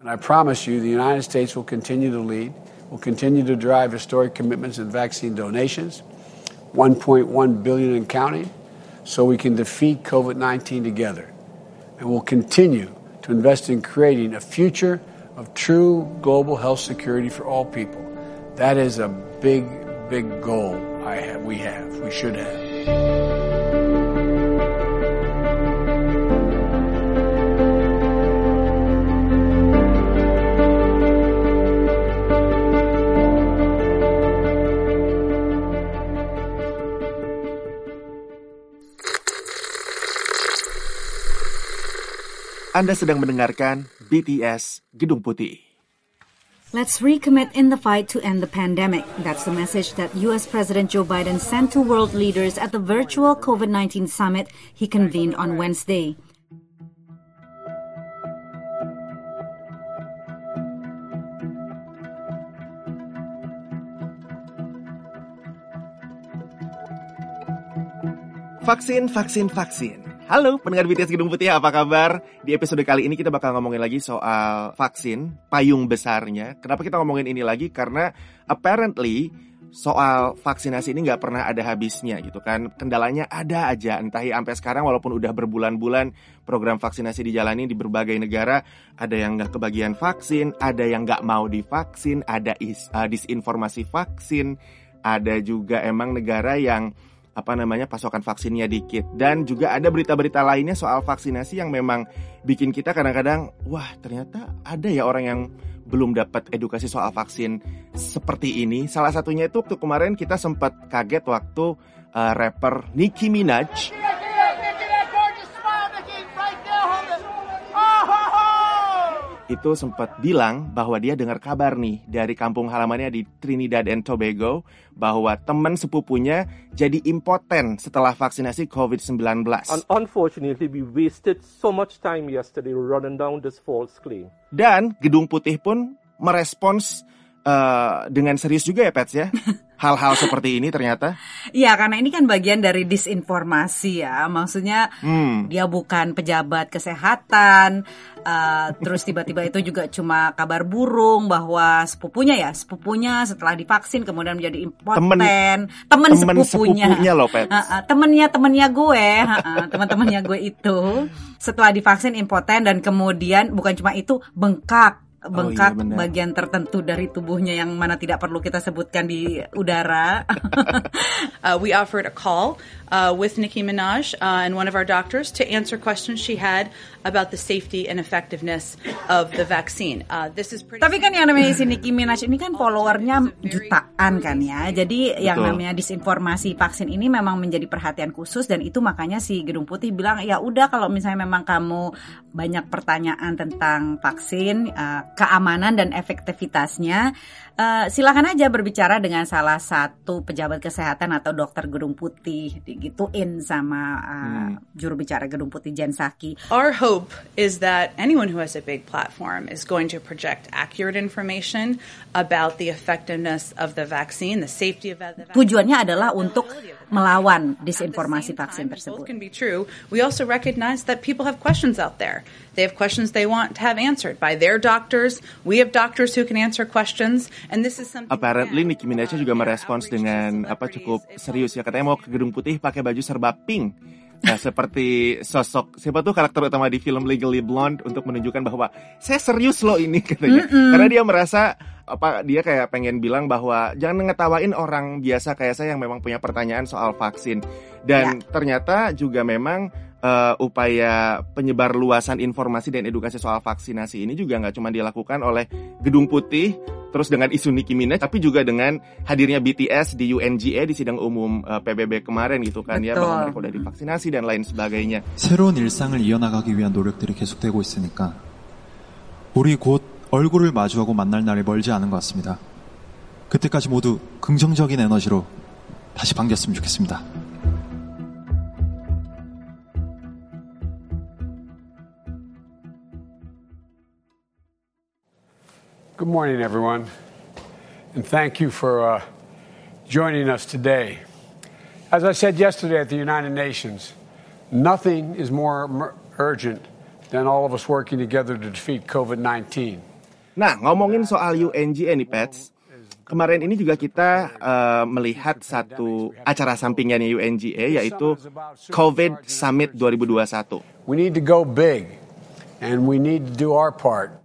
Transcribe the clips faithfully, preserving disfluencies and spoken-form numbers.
And I promise you, the United States will continue to lead, will continue to drive historic commitments in vaccine donations, one point one billion dollars and counting, so we can defeat COVID nineteen together. And we'll continue to invest in creating a future of true global health security for all people. That is a big, big goal I have, we have, we should have. Anda sedang mendengarkan B T S Gedung Putih. Let's recommit in the fight to end the pandemic. That's the message that U S President Joe Biden sent to world leaders at the virtual COVID nineteen summit he convened on Wednesday. Vaksin, vaksin, vaksin. Halo pendengar B T S Gedung Putih, apa kabar? Di episode kali ini kita bakal ngomongin lagi soal vaksin, payung besarnya. Kenapa kita ngomongin ini lagi? Karena apparently soal vaksinasi ini gak pernah ada habisnya gitu kan. Kendalanya ada aja, entah sampai sekarang walaupun udah berbulan-bulan program vaksinasi dijalani di berbagai negara. Ada yang gak kebagian vaksin, ada yang gak mau divaksin, ada is, uh, disinformasi vaksin. Ada juga emang negara yang apa namanya pasokan vaksinnya dikit. Dan juga ada berita-berita lainnya soal vaksinasi yang memang bikin kita kadang-kadang wah ternyata ada ya orang yang belum dapat edukasi soal vaksin seperti ini. Salah satunya itu waktu kemarin kita sempat kaget waktu uh, rapper Nicki Minaj itu sempat bilang bahwa dia dengar kabar nih dari kampung halamannya di Trinidad and Tobago bahwa teman sepupunya jadi impoten setelah vaksinasi covid nineteen belas. Unfortunately, we wasted so much time yesterday running down this false claim. Dan Gedung Putih pun merespons uh, dengan serius juga ya, Pets ya. Hal-hal seperti ini ternyata. Iya, karena ini kan bagian dari disinformasi ya. Maksudnya hmm. dia bukan pejabat kesehatan, uh, terus tiba-tiba itu juga cuma kabar burung bahwa sepupunya ya, sepupunya setelah divaksin kemudian menjadi impoten. Temen, temen sepupunya. sepupunya loh, Pets. Uh, uh, temennya temennya gue, uh, uh, teman-temannya gue itu setelah divaksin impoten dan kemudian bukan cuma itu bengkak. bengkak oh, iya, bagian tertentu dari tubuhnya yang mana tidak perlu kita sebutkan di udara. uh, we offered a call uh, with Nicki Minaj uh, and one of our doctors to answer questions she had about the safety and effectiveness of the vaccine. Uh, this is pretty. Tapi kan yang namanya si Nicki Minaj ini kan followernya jutaan kan ya. Jadi Betul. Yang namanya disinformasi vaksin ini memang menjadi perhatian khusus dan itu makanya si Gedung Putih bilang ya udah kalau misalnya memang kamu banyak pertanyaan tentang vaksin, uh, keamanan dan efektivitasnya, uh, silakan aja berbicara dengan salah satu pejabat kesehatan atau dokter Gedung Putih, digituin sama uh, hmm. juru bicara Gedung Putih Jen Psaki. Our hope is that anyone who has a big platform is going to project accurate information about the effectiveness of the vaccine, the safety of the vaccine. Tujuannya adalah untuk melawan disinformasi vaksin tersebut. Both can be true. We also recognize that people have questions out there. They have questions they want to have answered by their doctors. We have doctors who can answer questions, and this is something. Apparently Nicki Minaj juga merespons dengan apa cukup serius ya, katanya mau ke Gedung Putih pakai baju serba pink. Nah, seperti sosok siapa tuh karakter utama di film Legally Blonde untuk menunjukkan bahwa saya serius loh ini katanya. Mm-mm. Karena dia merasa apa dia kayak pengen bilang bahwa jangan ngetawain orang biasa kayak saya yang memang punya pertanyaan soal vaksin. Dan ya. Ternyata juga memang uh, upaya penyebar luasan informasi dan edukasi soal vaksinasi ini juga nggak cuma dilakukan oleh Gedung Putih terus dengan isu Nicki Minaj, tapi juga dengan hadirnya B T S di U N G A di sidang umum uh, P B B kemarin gitu kan. Betul. Ya bahwa mereka udah divaksinasi dan lain sebagainya. 새로운 일상을 이어나가기 위한 노력들이 계속되고 있으니까 우리 곧 얼굴을 마주하고 만날 날이 멀지 않은 것 같습니다. 그때까지 모두 긍정적인 에너지로 다시 반겼으면 좋겠습니다. Good morning, everyone, and thank you for uh, joining us today. As I said yesterday at the United Nations, nothing is more urgent than all of us working together to defeat COVID nineteen. Nah, ngomongin soal U N G A nih, Pets. Kemarin ini juga kita uh, melihat satu acara sampingannya U N G A, yaitu COVID Summit dua ribu dua puluh satu. We need to go big and we need to do our part.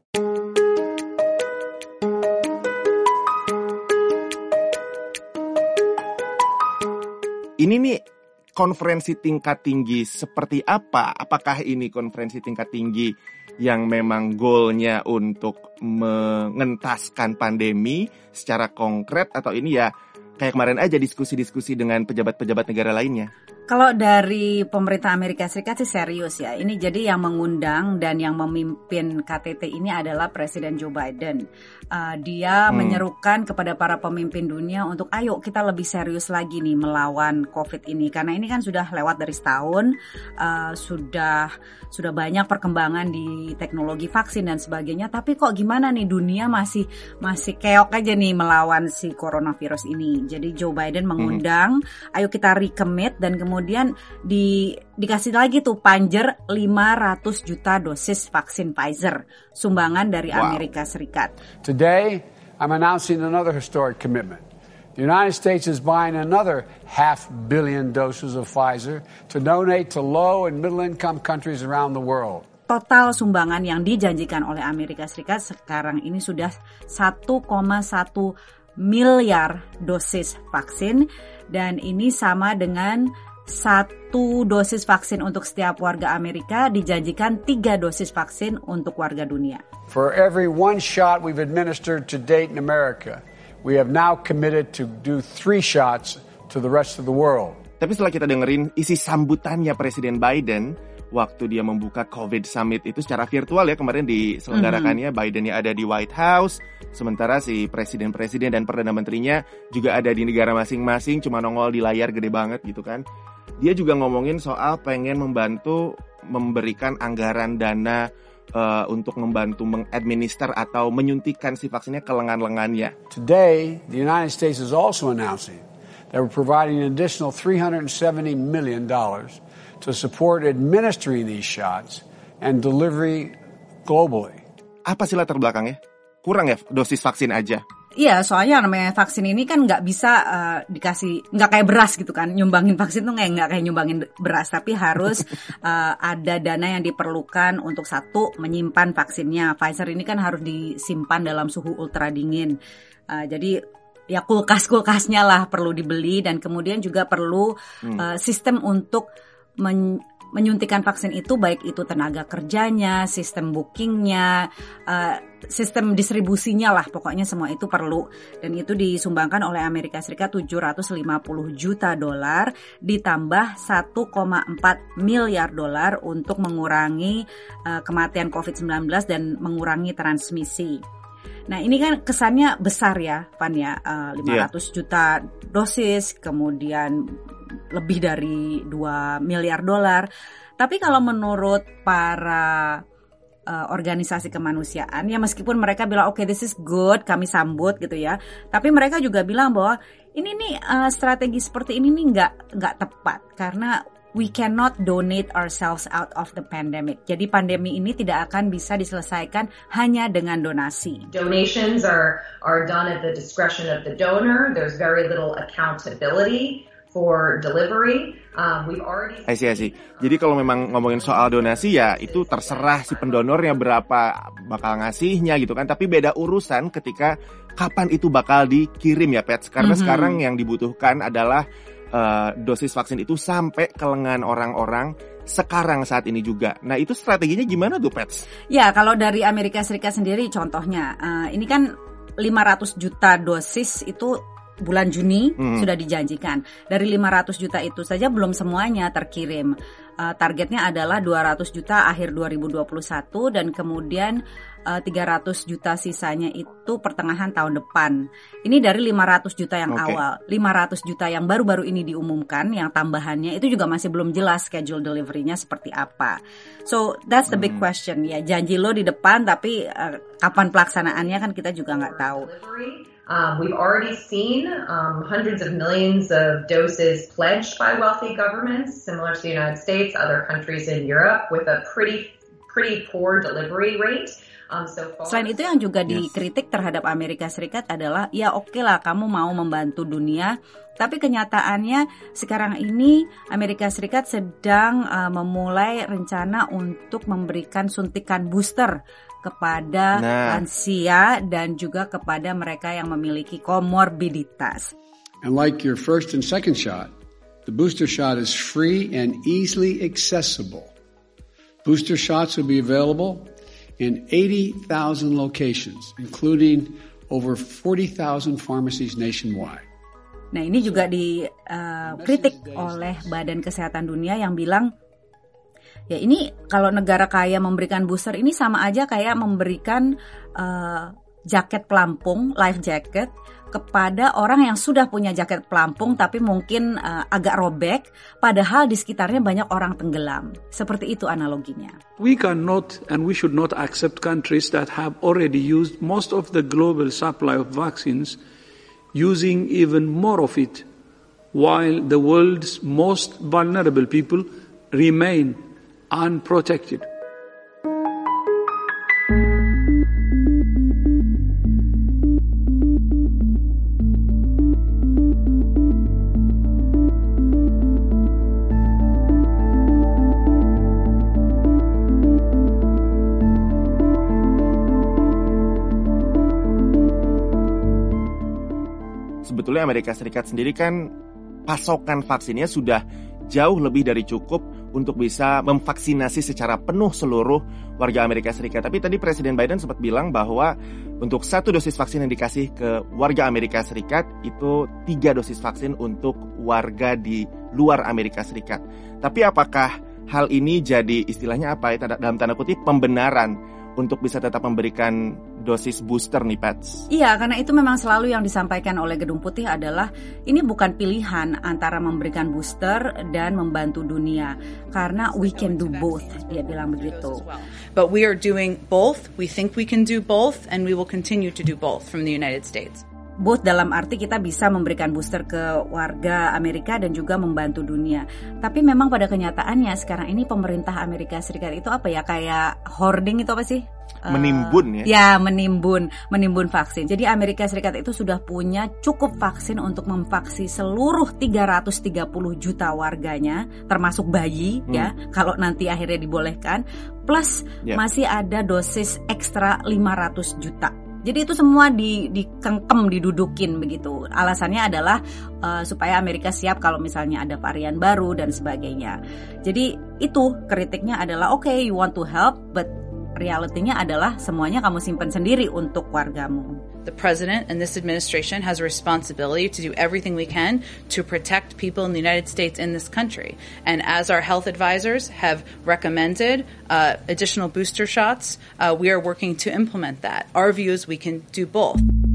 Ini nih konferensi tingkat tinggi seperti apa? Apakah ini konferensi tingkat tinggi yang memang goalnya untuk mengentaskan pandemi secara konkret, atau ini ya kayak kemarin aja diskusi-diskusi dengan pejabat-pejabat negara lainnya? Kalau dari pemerintah Amerika Serikat sih serius ya. Ini jadi yang mengundang dan yang memimpin K T T ini adalah Presiden Joe Biden. Uh, dia hmm. menyerukan kepada para pemimpin dunia untuk ayo kita lebih serius lagi nih melawan COVID ini. Karena ini kan sudah lewat dari setahun, uh, sudah sudah banyak perkembangan di teknologi vaksin dan sebagainya. Tapi kok gimana nih dunia masih masih keok aja nih melawan si coronavirus ini. Jadi Joe Biden mengundang, hmm. ayo kita recommit, dan kemudian Kemudian di, dikasih lagi tuh panjer lima ratus juta dosis vaksin Pfizer, sumbangan dari wow. Amerika Serikat. Today, I'm announcing another historic commitment. The United States is buying another half billion doses of Pfizer to donate to low and middle income countries around the world. Total sumbangan yang dijanjikan oleh Amerika Serikat sekarang ini sudah satu koma satu miliar dosis vaksin, dan ini sama dengan satu dosis vaksin untuk setiap warga Amerika, dijanjikan tiga dosis vaksin untuk warga dunia. For every one shot we've administered to date in America, we have now committed to do three shots to the rest of the world. Tapi setelah kita dengerin isi sambutannya Presiden Biden waktu dia membuka COVID Summit itu secara virtual ya, kemarin diselenggarakannya, mm-hmm. Bidennya ada di White House, sementara si presiden-presiden dan perdana menterinya juga ada di negara masing-masing, cuma nongol di layar gede banget gitu kan. Dia juga ngomongin soal pengen membantu memberikan anggaran dana uh, untuk membantu mengadminister atau menyuntikkan si vaksinnya ke lengan-lengannya. Today, the United States is also announcing that we're providing an additional three hundred seventy million dollars to support administering these shots and delivery globally. Apa sih latar belakangnya? Kurang ya dosis vaksin aja? Iya, soalnya namanya vaksin ini kan nggak bisa uh, dikasih, nggak kayak beras gitu kan. Nyumbangin vaksin tuh nggak nggak kayak nyumbangin beras, tapi harus uh, ada dana yang diperlukan untuk satu menyimpan vaksinnya. Pfizer ini kan harus disimpan dalam suhu ultra dingin. Uh, jadi ya kulkas-kulkasnya lah perlu dibeli, dan kemudian juga perlu hmm. uh, sistem untuk men- menyuntikan vaksin itu, baik itu tenaga kerjanya, sistem bookingnya, uh, sistem distribusinya lah, pokoknya semua itu perlu. Dan itu disumbangkan oleh Amerika Serikat tujuh ratus lima puluh juta dolar ditambah satu koma empat miliar dolar untuk mengurangi uh, kematian covid sembilan belas dan mengurangi transmisi. Nah ini kan kesannya besar ya, Van ya, uh, lima ratus yeah. juta dosis, kemudian lebih dari dua miliar dolar. Tapi kalau menurut para uh, organisasi kemanusiaan, ya meskipun mereka bilang oke okay, this is good, kami sambut gitu ya, tapi mereka juga bilang bahwa ini nih uh, strategi seperti ini nih nggak nggak tepat, karena we cannot donate ourselves out of the pandemic. Jadi pandemi ini tidak akan bisa diselesaikan hanya dengan donasi. Donations are are done at the discretion of the donor. There's very little accountability for delivery. Um, we've already. I see, I see. Jadi kalau memang ngomongin soal donasi ya itu terserah si pendonornya berapa bakal ngasihnya gitu kan. Tapi beda urusan ketika kapan itu bakal dikirim ya, Pets. Karena mm-hmm. sekarang yang dibutuhkan adalah Uh, dosis vaksin itu sampai ke lengan orang-orang sekarang saat ini juga. Nah itu strateginya gimana tuh, Pets? Ya kalau dari Amerika Serikat sendiri contohnya, uh, ini kan lima ratus juta dosis itu bulan Juni hmm. sudah dijanjikan. Dari lima ratus juta itu saja belum semuanya terkirim. Uh, targetnya adalah dua ratus juta akhir dua ribu dua puluh satu, dan kemudian uh, tiga ratus juta sisanya itu pertengahan tahun depan. Ini dari lima ratus juta yang okay. awal. lima ratus juta yang baru-baru ini diumumkan, yang tambahannya itu juga masih belum jelas schedule delivery-nya seperti apa. So that's the big hmm. question. Ya janji lo di depan, tapi uh, kapan pelaksanaannya kan kita juga nggak tahu. Um, we've already seen um, hundreds of millions of doses pledged by wealthy governments, similar to the United States, other countries in Europe, with a pretty pretty poor delivery rate. Um, so far, Selain itu yang juga dikritik terhadap Amerika Serikat adalah ya oke lah kamu mau membantu dunia, tapi kenyataannya sekarang ini Amerika Serikat sedang uh, memulai rencana untuk memberikan suntikan booster kepada nah. lansia dan juga kepada mereka yang memiliki komorbiditas. And like your first and second shot, the booster shot is free and easily accessible. Booster shots will be available in eighty thousand locations, including over forty thousand pharmacies nationwide. Nah, ini juga dikritik uh, oleh Badan Kesehatan Dunia yang bilang, ya ini kalau negara kaya memberikan booster ini sama aja kayak memberikan uh, jaket pelampung, life jacket, kepada orang yang sudah punya jaket pelampung tapi mungkin uh, agak robek, padahal di sekitarnya banyak orang tenggelam. Seperti itu analoginya. We cannot and we should not accept countries that have already used most of the global supply of vaccines, using even more of it, while the world's most vulnerable people remain unprotected. Sebetulnya Amerika Serikat sendiri kan pasokan vaksinnya sudah jauh lebih dari cukup untuk bisa memvaksinasi secara penuh seluruh warga Amerika Serikat. Tapi tadi Presiden Biden sempat bilang bahwa untuk satu dosis vaksin yang dikasih ke warga Amerika Serikat itu tiga dosis vaksin untuk warga di luar Amerika Serikat. Tapi apakah hal ini jadi istilahnya apa ya, dalam tanda kutip pembenaran untuk bisa tetap memberikan dosis booster nih, Pats? Iya, karena itu memang selalu yang disampaikan oleh Gedung Putih adalah ini bukan pilihan antara memberikan booster dan membantu dunia, karena we can do both, dia bilang begitu. But we are doing both, we think we can do both, and we will continue to do both from the United States. Both dalam arti kita bisa memberikan booster ke warga Amerika dan juga membantu dunia. Tapi memang pada kenyataannya sekarang ini pemerintah Amerika Serikat itu apa ya, kayak hoarding itu apa sih? Menimbun ya? Ya, menimbun, menimbun vaksin. Jadi Amerika Serikat itu sudah punya cukup vaksin untuk memvaksin seluruh tiga ratus tiga puluh juta warganya, termasuk bayi hmm. ya, kalau nanti akhirnya dibolehkan. Plus yeah. masih ada dosis ekstra lima ratus juta. Jadi itu semua di, dikengkem, didudukin begitu. Alasannya adalah uh, supaya Amerika siap kalau misalnya ada varian baru dan sebagainya. Jadi itu kritiknya adalah oke, okay, you want to help, but realitinya adalah semuanya kamu simpan sendiri untuk wargamu. The president and this administration has a responsibility to do everything we can to protect people in the United States in this country. And as our health advisors have recommended uh, additional booster shots, uh, we are working to implement that. Our view is we can do both.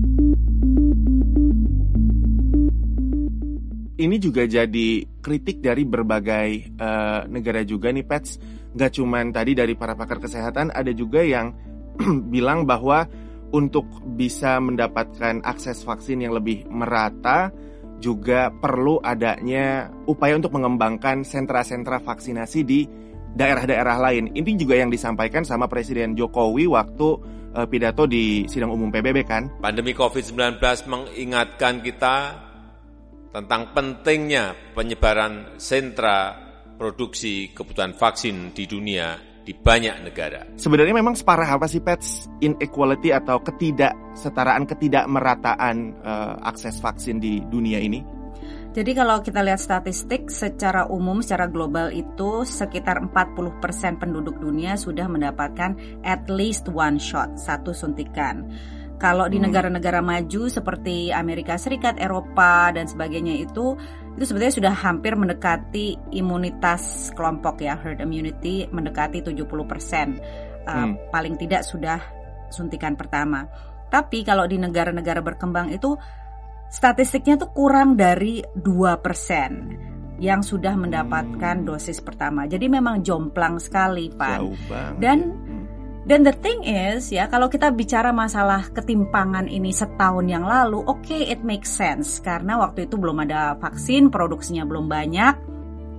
Ini juga jadi kritik dari berbagai uh, negara juga nih, Pets. Gak cuman tadi dari para pakar kesehatan, ada juga yang bilang bahwa untuk bisa mendapatkan akses vaksin yang lebih merata, juga perlu adanya upaya untuk mengembangkan sentra-sentra vaksinasi di daerah-daerah lain. Ini juga yang disampaikan sama Presiden Jokowi waktu uh, pidato di sidang umum P B B kan. Pandemi covid sembilan belas mengingatkan kita tentang pentingnya penyebaran sentra produksi kebutuhan vaksin di dunia di banyak negara. Sebenarnya memang separah apa sih, Pets, inequality atau ketidaksetaraan, ketidakmerataan uh, akses vaksin di dunia ini? Jadi kalau kita lihat statistik secara umum, secara global itu sekitar empat puluh persen penduduk dunia sudah mendapatkan at least one shot, satu suntikan. Kalau di negara-negara maju seperti Amerika Serikat, Eropa, dan sebagainya itu, itu sebenarnya sudah hampir mendekati imunitas kelompok ya, herd immunity mendekati tujuh puluh persen. Uh, hmm. Paling tidak sudah suntikan pertama. Tapi kalau di negara-negara berkembang itu statistiknya tuh kurang dari dua persen yang sudah mendapatkan dosis pertama. Jadi memang jomplang sekali, Pak. Jauh banget. Dan Dan the thing is ya, kalau kita bicara masalah ketimpangan ini setahun yang lalu, oke, okay, it makes sense karena waktu itu belum ada vaksin, produksinya belum banyak.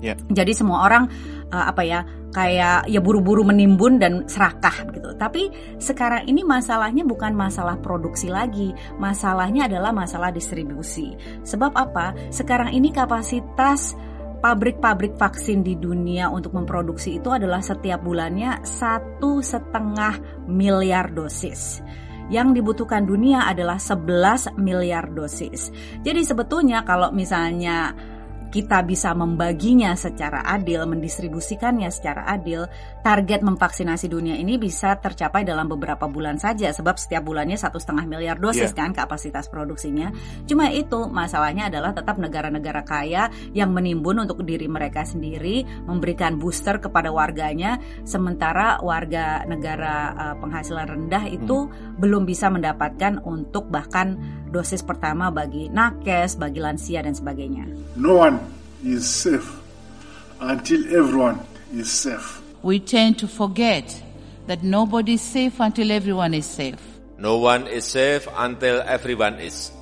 Yeah. Jadi semua orang uh, apa ya kayak ya buru-buru menimbun dan serakah gitu. Tapi sekarang ini masalahnya bukan masalah produksi lagi, masalahnya adalah masalah distribusi. Sebab apa? Sekarang ini kapasitas pabrik-pabrik vaksin di dunia untuk memproduksi itu adalah setiap bulannya satu setengah miliar dosis. Yang dibutuhkan dunia adalah sebelas miliar dosis. Jadi sebetulnya kalau misalnya kita bisa membaginya secara adil, mendistribusikannya secara adil, target memvaksinasi dunia ini bisa tercapai dalam beberapa bulan saja, sebab setiap bulannya satu setengah miliar dosis yeah. kan kapasitas produksinya. Cuma itu masalahnya adalah tetap negara-negara kaya yang menimbun untuk diri mereka sendiri, memberikan booster kepada warganya, sementara warga negara uh, penghasilan rendah itu hmm. belum bisa mendapatkan untuk bahkan dosis pertama bagi nakes, bagi lansia dan sebagainya. No one is safe until everyone is safe. We tend to forget that nobody is safe until everyone is safe. No one is safe until everyone is.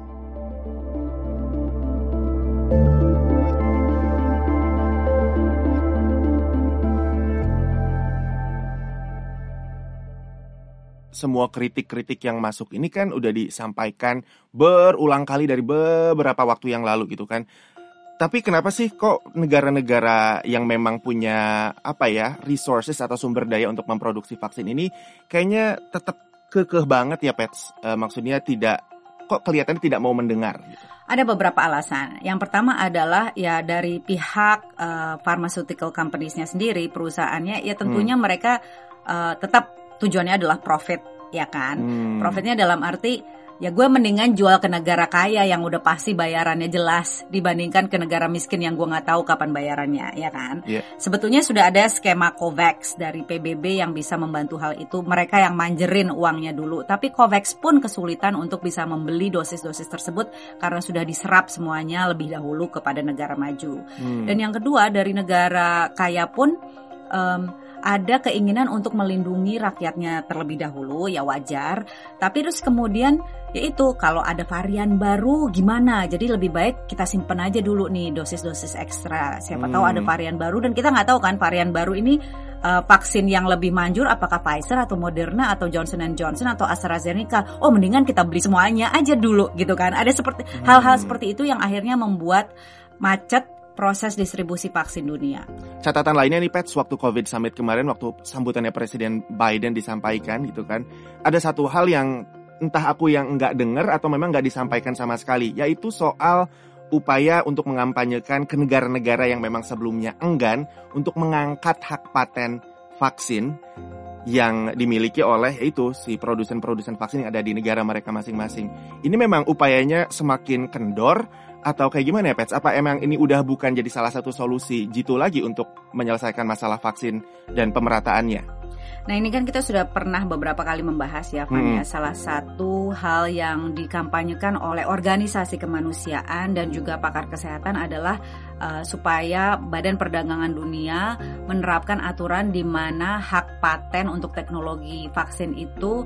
Semua kritik-kritik yang masuk ini kan udah disampaikan berulang kali dari beberapa waktu yang lalu gitu kan. Tapi kenapa sih kok negara-negara yang memang punya apa ya resources atau sumber daya untuk memproduksi vaksin ini kayaknya tetap kekeh banget ya Pets? E, maksudnya tidak, kok kelihatannya tidak mau mendengar gitu. Ada beberapa alasan. Yang pertama adalah ya dari pihak uh, pharmaceutical companies-nya sendiri, perusahaannya ya tentunya hmm. mereka uh, tetap tujuannya adalah profit, ya kan? Hmm. Profitnya dalam arti, ya gue mendingan jual ke negara kaya yang udah pasti bayarannya jelas dibandingkan ke negara miskin yang gue nggak tahu kapan bayarannya, ya kan? Yeah. Sebetulnya sudah ada skema COVAX dari P B B yang bisa membantu hal itu. Mereka yang manjerin uangnya dulu. Tapi COVAX pun kesulitan untuk bisa membeli dosis-dosis tersebut karena sudah diserap semuanya lebih dahulu kepada negara maju. Hmm. Dan yang kedua, dari negara kaya pun Um, ada keinginan untuk melindungi rakyatnya terlebih dahulu, ya wajar. Tapi terus kemudian yaitu kalau ada varian baru gimana? Jadi lebih baik kita simpen aja dulu nih dosis-dosis ekstra. Siapa hmm. tahu ada varian baru dan kita nggak tahu kan varian baru ini uh, vaksin yang lebih manjur apakah Pfizer atau Moderna atau Johnson and Johnson atau AstraZeneca. Oh mendingan kita beli semuanya aja dulu gitu kan. Ada seperti hmm. hal-hal seperti itu yang akhirnya membuat macet proses distribusi vaksin dunia. Catatan lainnya nih Pets, waktu COVID Summit kemarin, waktu sambutannya Presiden Biden disampaikan gitu kan, ada satu hal yang entah aku yang nggak dengar atau memang nggak disampaikan sama sekali, yaitu soal upaya untuk mengampanyekan ke negara-negara yang memang sebelumnya enggan untuk mengangkat hak paten vaksin yang dimiliki oleh itu si produsen-produsen vaksin yang ada di negara mereka masing-masing. Ini memang upayanya semakin kendor atau kayak gimana ya Pets? Apa emang ini udah bukan jadi salah satu solusi jitu lagi untuk menyelesaikan masalah vaksin dan pemerataannya? Nah ini kan kita sudah pernah beberapa kali membahas ya Van hmm. ya. Salah satu hal yang dikampanyekan oleh organisasi kemanusiaan dan juga pakar kesehatan adalah uh, supaya Badan Perdagangan Dunia menerapkan aturan di mana hak paten untuk teknologi vaksin itu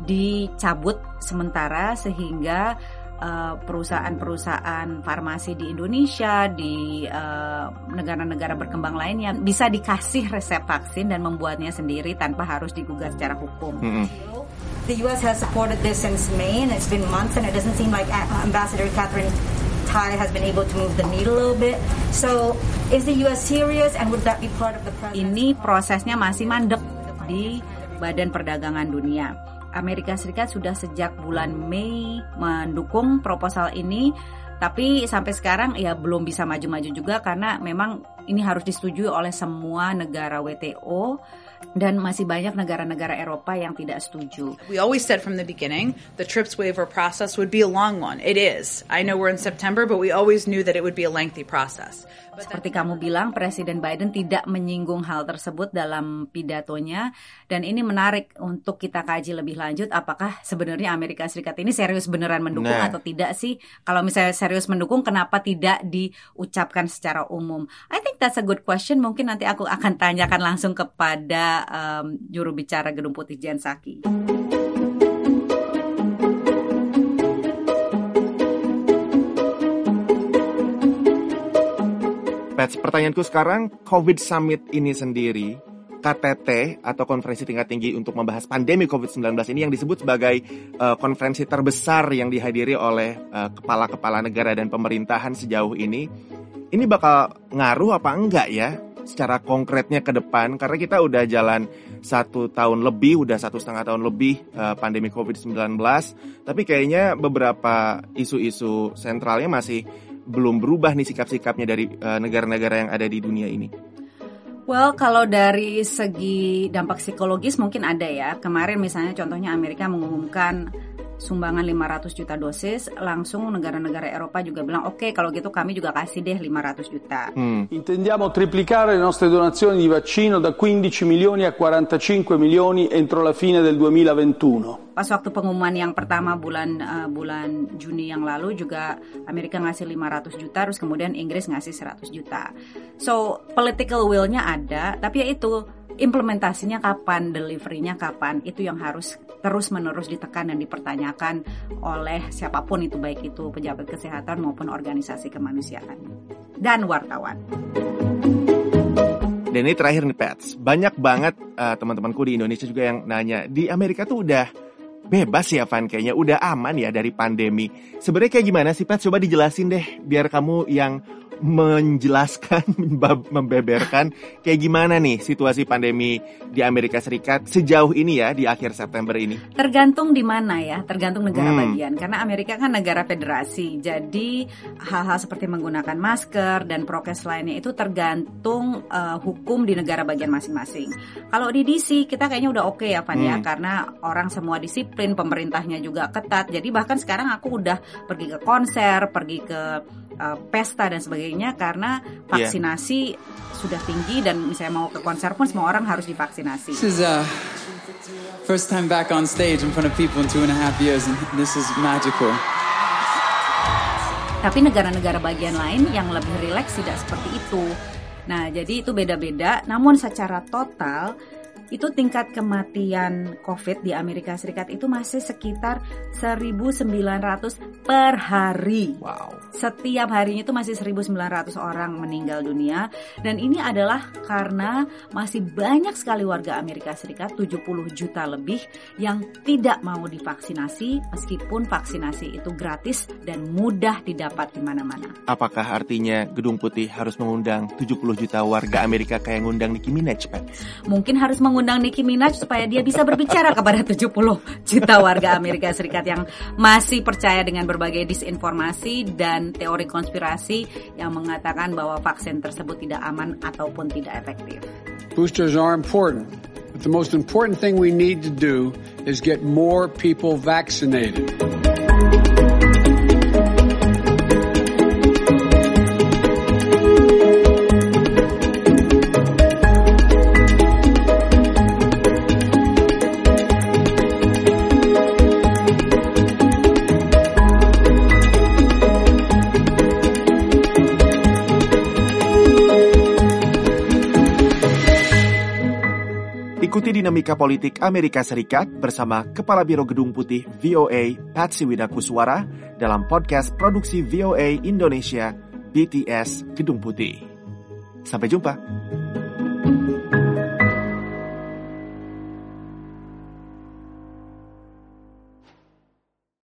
dicabut sementara sehingga Uh, perusahaan-perusahaan farmasi di Indonesia, di uh, negara-negara berkembang lainnya bisa dikasih resep vaksin dan membuatnya sendiri tanpa harus digugat secara hukum. Mm-hmm. The U S has supported this since May and it's been months and it doesn't seem like Ambassador Catherine Tai has been able to move the needle a little bit. So, is the U S serious and would that be part of the process? Ini prosesnya masih mandek di Badan Perdagangan Dunia. Amerika Serikat sudah sejak bulan Mei mendukung proposal ini, tapi sampai sekarang ya belum bisa maju-maju juga karena memang ini harus disetujui oleh semua negara W T O dan masih banyak negara-negara Eropa yang tidak setuju. We always said from the beginning the TRIPS waiver process would be a long one. It is. I know we're in September, but we always knew that it would be a lengthy process. Seperti kamu bilang, Presiden Biden tidak menyinggung hal tersebut dalam pidatonya dan ini menarik untuk kita kaji lebih lanjut apakah sebenarnya Amerika Serikat ini serius beneran mendukung nah. atau tidak sih. Kalau misalnya serius mendukung, kenapa tidak diucapkan secara umum? I think that's a good question. Mungkin nanti aku akan tanyakan langsung kepada um, juru bicara Gedung Putih Jen Psaki. Pets, pertanyaanku sekarang, COVID Summit ini sendiri, K T T atau konferensi tingkat tinggi untuk membahas pandemi covid sembilan belas ini yang disebut sebagai uh, konferensi terbesar yang dihadiri oleh uh, kepala-kepala negara dan pemerintahan sejauh ini. Ini bakal ngaruh apa enggak ya secara konkretnya ke depan? Karena kita udah jalan satu tahun lebih, udah satu setengah tahun lebih uh, pandemi covid sembilan belas. Tapi kayaknya beberapa isu-isu sentralnya masih belum berubah nih sikap-sikapnya dari uh, negara-negara yang ada di dunia ini. Well, kalau dari segi dampak psikologis mungkin ada ya. Kemarin misalnya contohnya Amerika mengumumkan sumbangan lima ratus juta dosis, langsung negara-negara Eropa juga bilang oke, okay, kalau gitu kami juga kasih deh lima ratus juta. Hmm. Intendiamo triplicare le nostre donazioni di vaccino da quindici milioni a quarantacinque milioni entro la fine del duemilaventuno. Pas waktu pengumuman yang pertama bulan uh, bulan Juni yang lalu juga Amerika ngasih lima ratus juta, terus kemudian Inggris ngasih seratus juta. So, political will-nya ada, tapi ya itu implementasinya kapan, delivery-nya kapan, itu yang harus terus-menerus ditekan dan dipertanyakan oleh siapapun itu, baik itu pejabat kesehatan maupun organisasi kemanusiaan dan wartawan. Dan ini terakhir nih Pets, banyak banget uh, teman-temanku di Indonesia juga yang nanya, di Amerika tuh udah bebas ya Van, kayaknya udah aman ya dari pandemi. Sebenarnya kayak gimana sih Pets? Coba dijelasin deh biar kamu yang menjelaskan, membeberkan kayak gimana nih situasi pandemi di Amerika Serikat sejauh ini ya di akhir September ini. Tergantung di mana ya, tergantung negara hmm. bagian. Karena Amerika kan negara federasi, jadi hal-hal seperti menggunakan masker dan prokes lainnya itu tergantung uh, hukum di negara bagian masing-masing. Kalau di D C kita kayaknya udah oke okay ya Van hmm. ya, karena orang semua disiplin, pemerintahnya juga ketat. Jadi bahkan sekarang aku udah pergi ke konser, pergi ke uh, pesta dan sebagainya karena vaksinasi yeah. sudah tinggi, dan misalnya mau ke konser pun semua orang harus divaksinasi. This is uh, first time back on stage in front of people in two and a half years, and this is magical. Tapi negara-negara bagian lain yang lebih rileks tidak seperti itu. Nah, jadi itu beda-beda. Namun secara total itu tingkat kematian COVID di Amerika Serikat itu masih sekitar seribu sembilan ratus per hari. Wow. Setiap harinya itu masih seribu sembilan ratus orang meninggal dunia. Dan ini adalah karena masih banyak sekali warga Amerika Serikat, tujuh puluh juta lebih, yang tidak mau divaksinasi meskipun vaksinasi itu gratis dan mudah didapat di mana-mana. Apakah artinya Gedung Putih harus mengundang tujuh puluh juta warga Amerika kayak ngundang Nicki Minaj, Pak? Mungkin harus mengundang undang Nicki Minaj supaya dia bisa berbicara kepada tujuh puluh juta warga Amerika Serikat yang masih percaya dengan berbagai disinformasi dan teori konspirasi yang mengatakan bahwa vaksin tersebut tidak aman ataupun tidak efektif. Boosters are important, but the most important thing we need to do is get more people vaccinated. Ikuti dinamika politik Amerika Serikat bersama Kepala Biro Gedung Putih V O A Patsy Widakuswara dalam podcast produksi V O A Indonesia B T S Gedung Putih. Sampai jumpa.